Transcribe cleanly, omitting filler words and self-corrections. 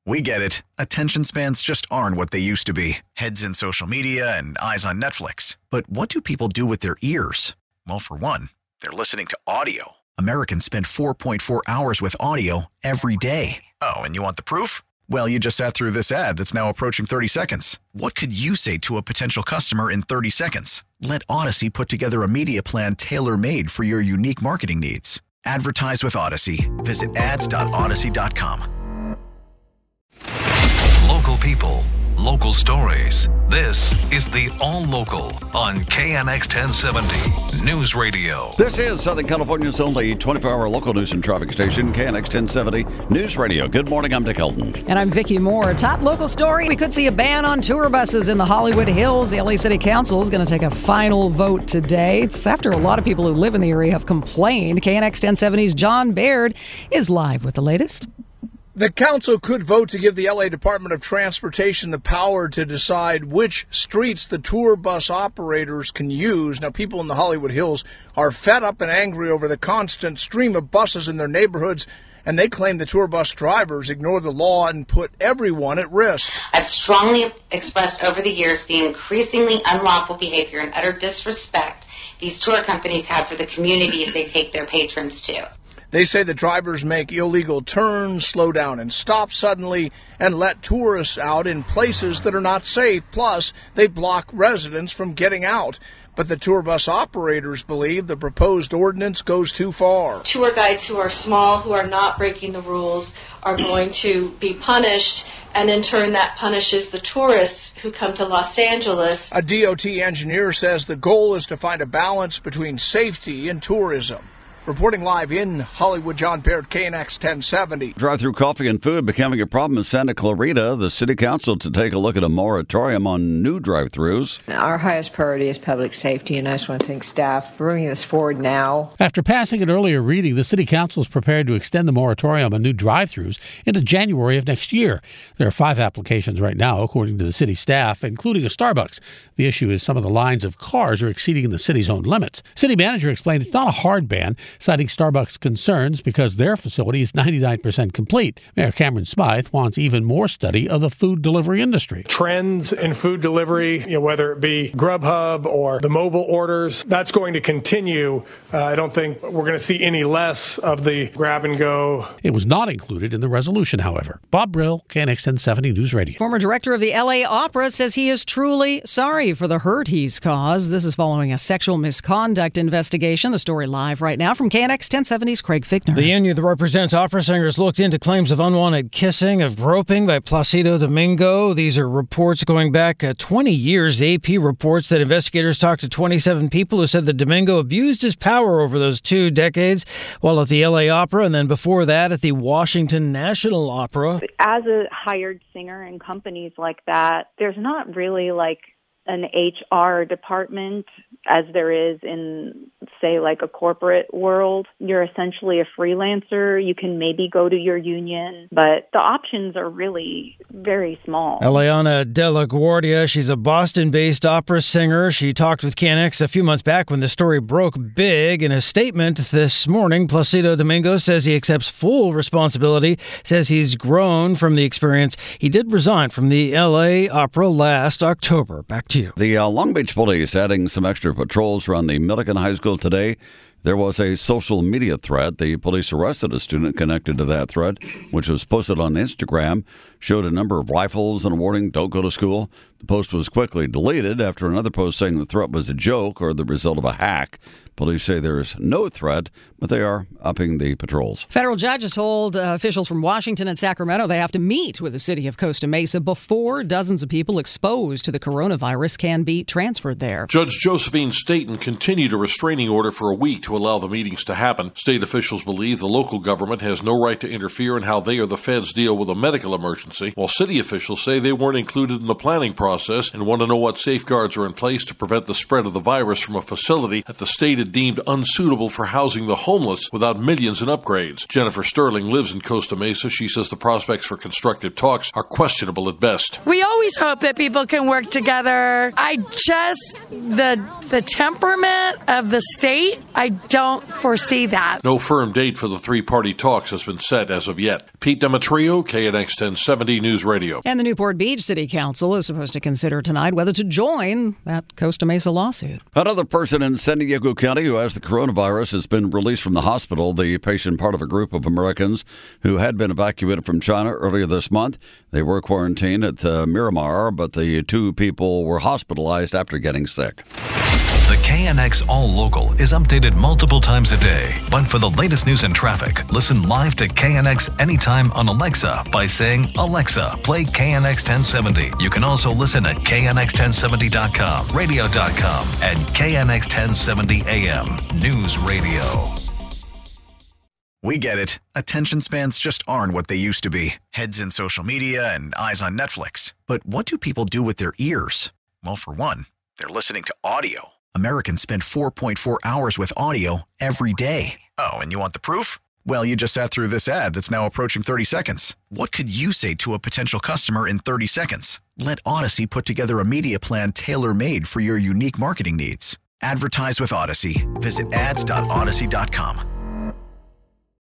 We get it. Attention spans just aren't what they used to be. Heads in social media and eyes on Netflix. But what do people do with their ears? Well, for one, they're listening to audio. Americans spend 4.4 hours with audio every day. Oh, and you want the proof? Well, you just sat through this ad that's now approaching 30 seconds. What could you say to a potential customer in 30 seconds? Let Odyssey put together a media plan tailor-made for your unique marketing needs. Advertise with Odyssey. Visit ads.odyssey.com. Local people, local stories. This is the All Local on KNX 1070 News Radio. This is Southern California's only 24-hour local news and traffic station, KNX 1070 News Radio. Good morning, I'm Dick Elton. And I'm Vicki Moore. Top local story, we could see a ban on tour buses in the Hollywood Hills. The LA City Council is going to take a final vote today. It's after a lot of people who live in the area have complained. KNX 1070's John Baird is live with the latest. The council could vote to give the LA Department of Transportation the power to decide which streets the tour bus operators can use. Now, people in the Hollywood Hills are fed up and angry over the constant stream of buses in their neighborhoods, and they claim the tour bus drivers ignore the law and put everyone at risk. I've strongly expressed over the years the increasingly unlawful behavior and utter disrespect these tour companies have for the communities they take their patrons to. They say the drivers make illegal turns, slow down and stop suddenly, and let tourists out in places that are not safe. Plus, they block residents from getting out. But the tour bus operators believe the proposed ordinance goes too far. Tour guides who are small, who are not breaking the rules, are going to be punished, and in turn that punishes the tourists who come to Los Angeles. A DOT engineer says the goal is to find a balance between safety and tourism. Reporting live in Hollywood, John Baird, KNX 1070. Drive-through coffee and food becoming a problem in Santa Clarita. The city council to take a look at a moratorium on new drive-throughs. Our highest priority is public safety, and I just want to thank staff for bringing this forward now. After passing an earlier reading, the city council is prepared to extend the moratorium on new drive-throughs into January of next year. There are 5 applications right now, according to the city staff, including a Starbucks. The issue is some of the lines of cars are exceeding the city's own limits. City manager explained it's not a hard ban, citing Starbucks' concerns because their facility is 99% complete. Mayor Cameron Smythe wants even more study of the food delivery industry. Trends in food delivery, whether it be Grubhub or the mobile orders, that's going to continue. I don't think we're going to see any less of the grab and go. It was not included in the resolution, however. Bob Brill, KNX 1070 News Radio. Former director of the LA Opera says he is truly sorry for the hurt he's caused. This is following a sexual misconduct investigation. The story live right now from KNX 1070's Craig Fichtner. The union that represents opera singers looked into claims of unwanted kissing, of groping by Placido Domingo. These are reports going back 20 years. The AP reports that investigators talked to 27 people who said that Domingo abused his power over those 2 decades while at the LA Opera, and then before that at the Washington National Opera. As a hired singer in companies like that, there's not really like an HR department as there is in, say, like a corporate world. You're essentially a freelancer. You can maybe go to your union, but the options are really very small. Eliana De La Guardia, she's a Boston-based opera singer. She talked with KNX a few months back when the story broke big. In a statement this morning, Placido Domingo says he accepts full responsibility, says he's grown from the experience. He did resign from the LA Opera last October. Back to you. The Long Beach Police adding some extra patrols around the Millikan High School today. There was a social media threat. The police arrested a student connected to that threat, which was posted on Instagram, showed a number of rifles and a warning, don't go to school. The post was quickly deleted after another post saying the threat was a joke or the result of a hack. Police say there is no threat, but they are upping the patrols. Federal judges told officials from Washington and Sacramento they have to meet with the city of Costa Mesa before dozens of people exposed to the coronavirus can be transferred there. Judge Josephine Staten continued a restraining order for a week to allow the meetings to happen. State officials believe the local government has no right to interfere in how they or the feds deal with a medical emergency, while city officials say they weren't included in the planning process process and want to know what safeguards are in place to prevent the spread of the virus from a facility that the state had deemed unsuitable for housing the homeless without millions in upgrades. Jennifer Sterling lives in Costa Mesa. She says the prospects for constructive talks are questionable at best. We always hope that people can work together. The temperament of the state, I don't foresee that. No firm date for the three-party talks has been set as of yet. Pete Demetrio, KNX 1070 News Radio. And the Newport Beach City Council is supposed to consider tonight whether to join that Costa Mesa lawsuit. Another person in San Diego County who has the coronavirus has been released from the hospital. The patient, part of a group of Americans who had been evacuated from China earlier this month. They were quarantined at Miramar, but the two people were hospitalized after getting sick. The KNX All Local is updated multiple times a day. But for the latest news and traffic, listen live to KNX anytime on Alexa by saying, "Alexa, play KNX 1070. You can also listen at KNX1070.com, radio.com, and KNX 1070 AM News Radio. We get it. Attention spans just aren't what they used to be. Heads in social media and eyes on Netflix. But what do people do with their ears? Well, for one, they're listening to audio. Americans spend 4.4 hours with audio every day. Oh, and you want the proof? Well, you just sat through this ad that's now approaching 30 seconds. What could you say to a potential customer in 30 seconds? Let Odyssey put together a media plan tailor-made for your unique marketing needs. Advertise with Odyssey. Visit ads.odyssey.com.